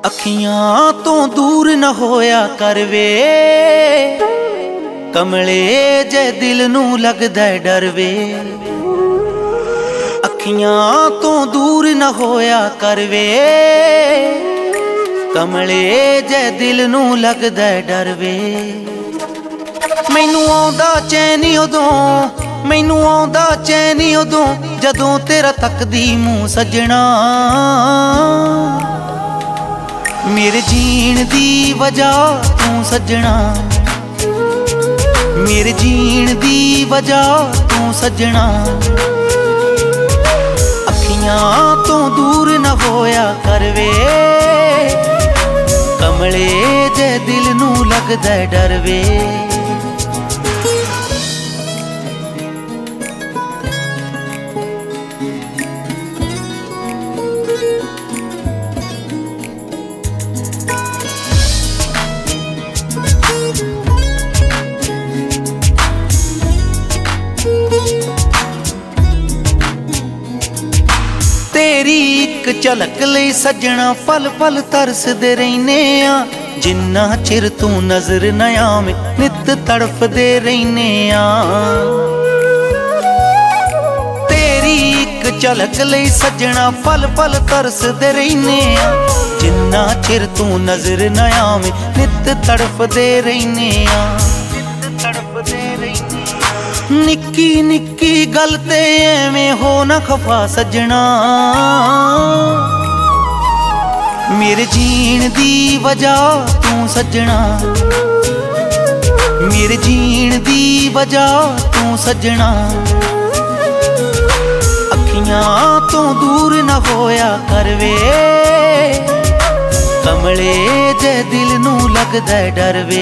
ਅੱਖੀਆਂ ਤੋਂ ਦੂਰ ਨਾ ਹੋਇਆ ਕਰ ਵੇ, ਕਮਲੇ ਜੇ ਦਿਲ ਨੂੰ ਲੱਗਦਾ ਡਰ ਵੇ। ਅੱਖੀਆਂ ਤੋਂ ਦੂਰ ਨਾ ਹੋਇਆ ਕਰ ਵੇ, ਕਮਲੇ ਜੇ ਦਿਲ ਨੂੰ ਲੱਗਦਾ ਡਰ ਵੇ। ਮੈਨੂੰ ਆਉਂਦਾ ਚੈਨ ਉਦੋਂ, ਮੈਨੂੰ ਆਉਂਦਾ ਚੈਨ ਉਦੋਂ, ਜਦੋਂ ਤੇਰਾ ਤੱਕਦੀ ਮੂੰਹ ਸੱਜਣਾ। ਮੇਰੇ ਜੀਣ ਦੀ ਵਜ੍ਹਾ ਤੂੰ ਸੱਜਣਾ, ਮੇਰੇ ਜੀਣ ਦੀ ਵਜ੍ਹਾ ਤੂੰ ਸੱਜਣਾ। ਅੱਖੀਆਂ ਤੋਂ ਦੂਰ ਨਾ ਹੋਇਆ ਕਰ ਵੇ, ਕਮਲੇ ਜੇ ਦਿਲ ਨੂੰ ਲੱਗਦਾ ਡਰ ਵੇ। तेरी एक झलक लई सजना पल पल तरसदे रहने आ। जिन्ना चिर तू नजर न आवे नित तड़फदे रहने आ। तेरी एक झलक लई सजना पल पल तरसदे रहने आ। जिन्ना चिर तू नजर न आवे नित तड़फदे रहने आ। निक्की निक्की गल ते एवें हो ना खफा सजना। मेरे जीण दी वजह तू सजना, मेरे जीण दी वजह तू सजना। अखियां तो दूर ना होया कर वे, कमले जे दिल नू लगदा डर वे।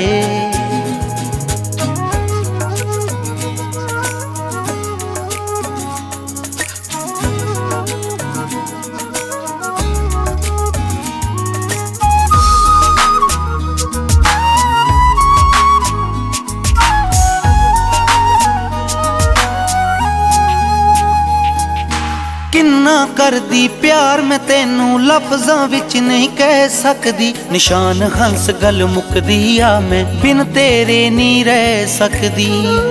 किन्ना करदी प्यार मैं तेनू लफ्जां विच नहीं कह सकदी। निशान हंस गल मुकदी आ मैं बिन तेरे नहीं रह सकदी।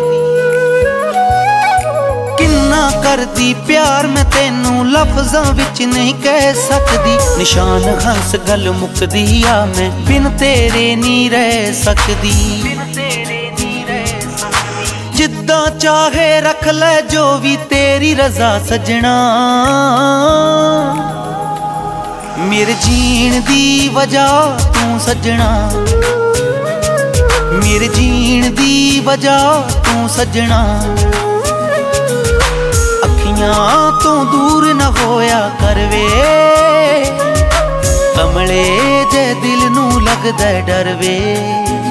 किन्ना करदी प्यार मैं तेनू लफ्जां विच नहीं कह सकदी। निशान हंस गल मुकदी आ मैं बिन तेरे नहीं रह सकदी। जिद्दां चाहे रख ले जो भी तेरी रजा सजना। मेरे जीण दी वजह तू सजना, मेरे जीण दी वजह तू सजना। अखियां तो दूर ना होया कर वे, कमले जे दिल नू लगदा डर वे।